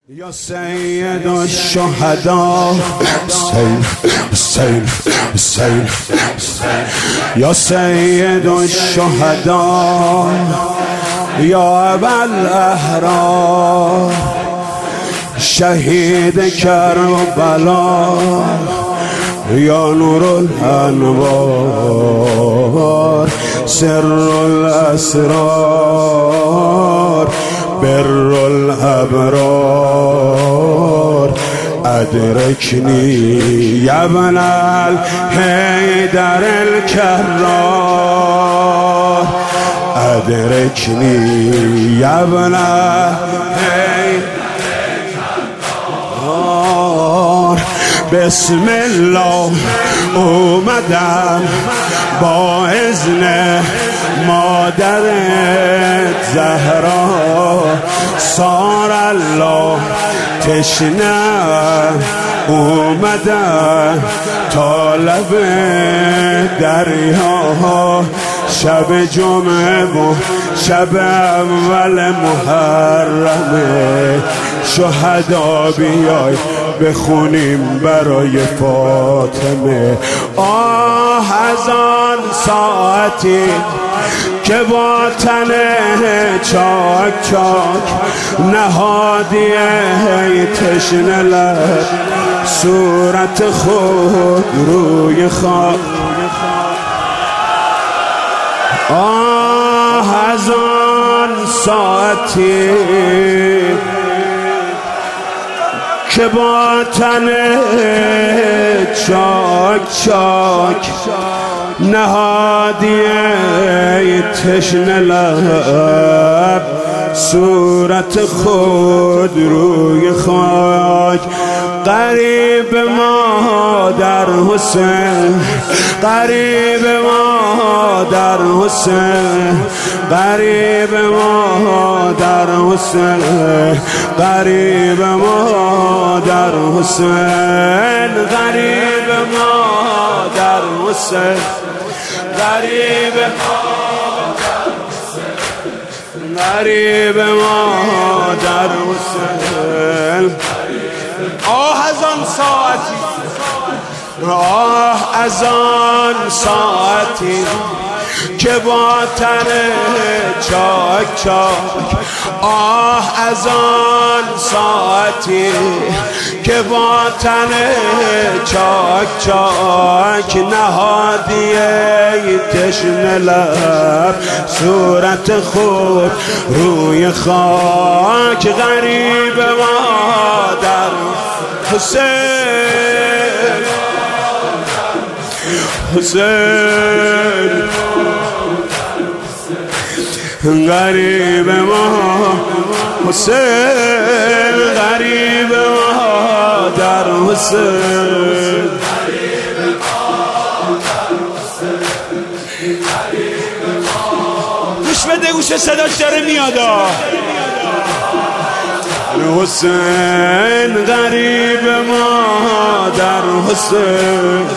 یا سید الشهدا حسین حسین یا سید الشهدا یا ابوالاحرار شهید کربلا یا نور الانوار سر الاسرار بر الابرار ادرکنی یا ابن الحیدر الکرار ادرکنی یا ابن الحیدر الکرار بسم الله اومدم با اذن مادر زهرا سار الله تشنه اومدم تا لب دریا شب جمعه و شب اول محرمه شهدا بیای بخونیم برای فاطمه از آن ساعتی که با تن چاک چاک نهادی تشنه لب صورت خود روی خاک از آن ساعتی که با تن چاک چاک نهادی تشنه لب صورت خود روی خاک قریب ما در حسین قریب ما در حسین قریب ما در حسین قریب ما در حسین قریب ما در حسین قریب ما در حسین قریب ما در حسین از آن ساعتی از آن ساعتی که با تن چاک چاک از آن ساعتی که با تن چاک چاک نهادی تشنه لب صورت خود روی خاک غریب ما در حسین حسین غریب ما حسین غریب ما در حسین گوش بده گوش صداش داره میاد حسین غریب ما در حسین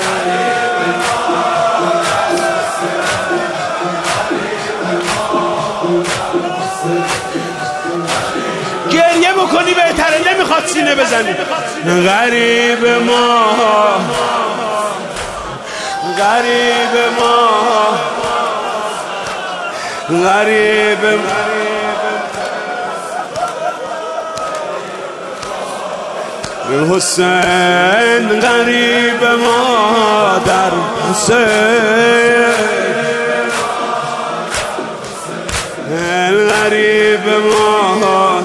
گریه بکنی بهتره نمیخواد سینه بزنی غریب ما غریب ما غریب حسین غریب ما در حسین غریب ما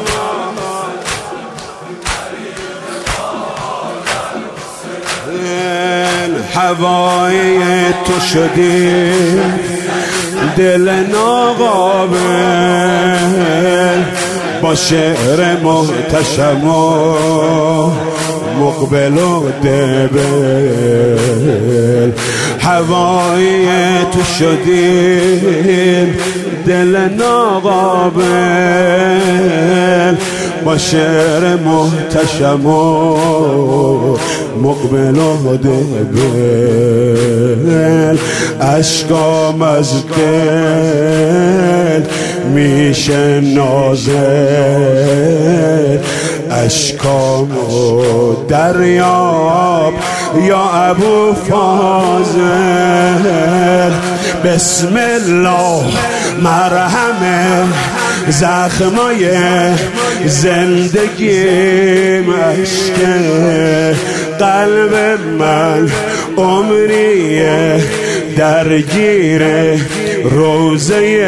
هوای تو شدی دل ناقابل با شعر محتشم و مقبل و دبل هوای تو شدی دل ناقابل با شعر محتشم و مقبل و دبل اشکام از دل میشه نازل اشکامو دریاب یا ابو فاضل. بسم الله مرهم زخمای زندگیم، اشک قلب من عمریه درگیر روزه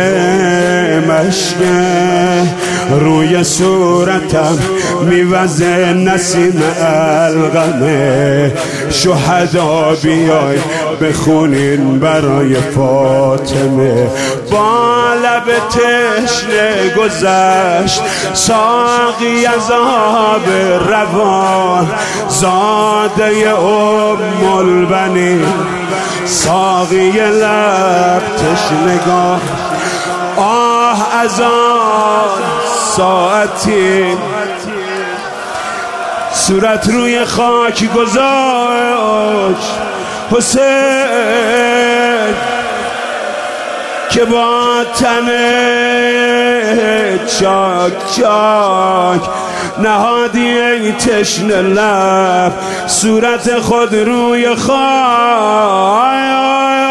مشکه. روی صورتم میوزه نسیم الغمه. شهدا بیای بخونین برای فاطمه. با لب تشنه گذشت ساقی از آب روان، زاده ام البنین ساقی لب تشنگان. آه از آن ساعتی صورت روی خاک گذاشت حسین که با تن چاک چاک نهادی ای تشنه لب صورت خود روی خاک.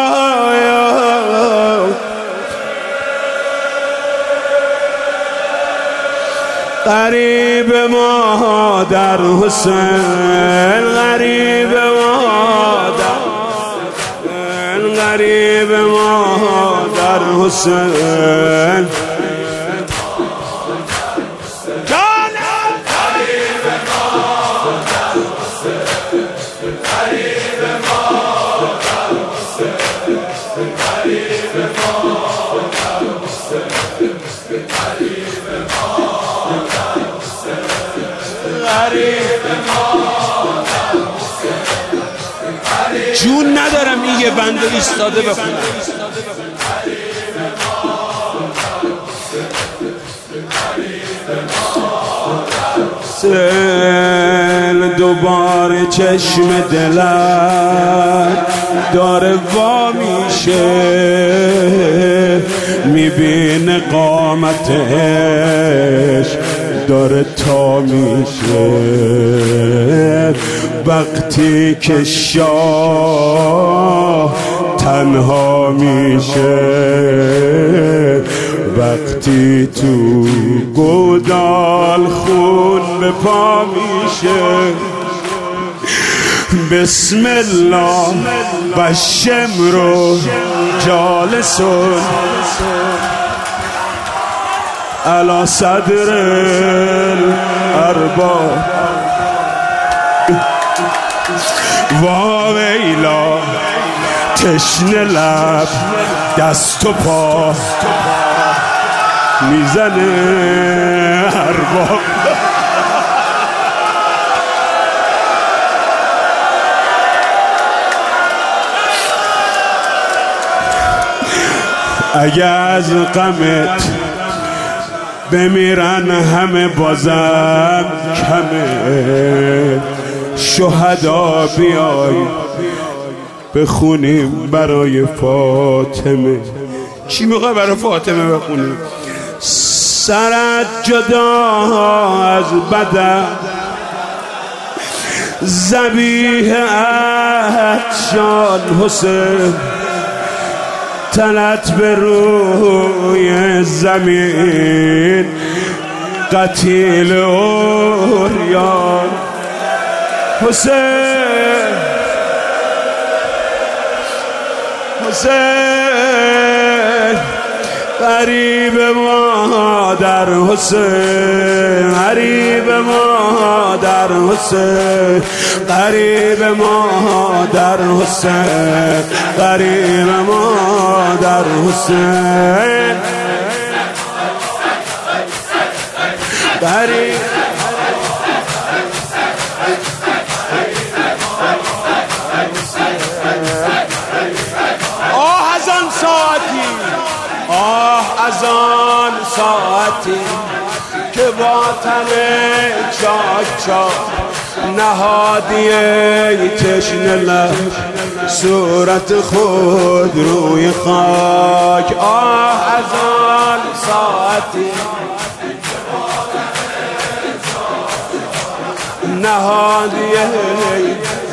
غریب ما در حسین، غریب ما در حسین، غریب ما در حسین. جون ندارم این یه بند ایستاده بخونم. سل دوباره چشم دلم داره وا میشه، میبینه قامتش داره تا میشه. وقتی که شاه تنها میشه، وقتی تو گودال خون به پا میشه. بسم الله و شمرو جالسون علی صدر الارباب. واویلا تشنه لب دست و پا میزنه ارباب. اگه از غمت بمیرن همه بازم کمه. شهدا بیای بخونیم برای فاطمه. چی میخوای برای فاطمه بخونیم؟ سرت جدا از بدن ذبیح عطشان حسین، تنت به روی زمین قتیل اوریان حسین. حسین غریب ما در حسین، غریب ما در حسین، غریب ما در حسین، غریب ما در حسین، غریب. آه از آن ساعتی، آه از آن ساعتی که با تن چاک چاک نهادی تشنه لب صورت خود روی خاک. آه از آن ساعتی نهادی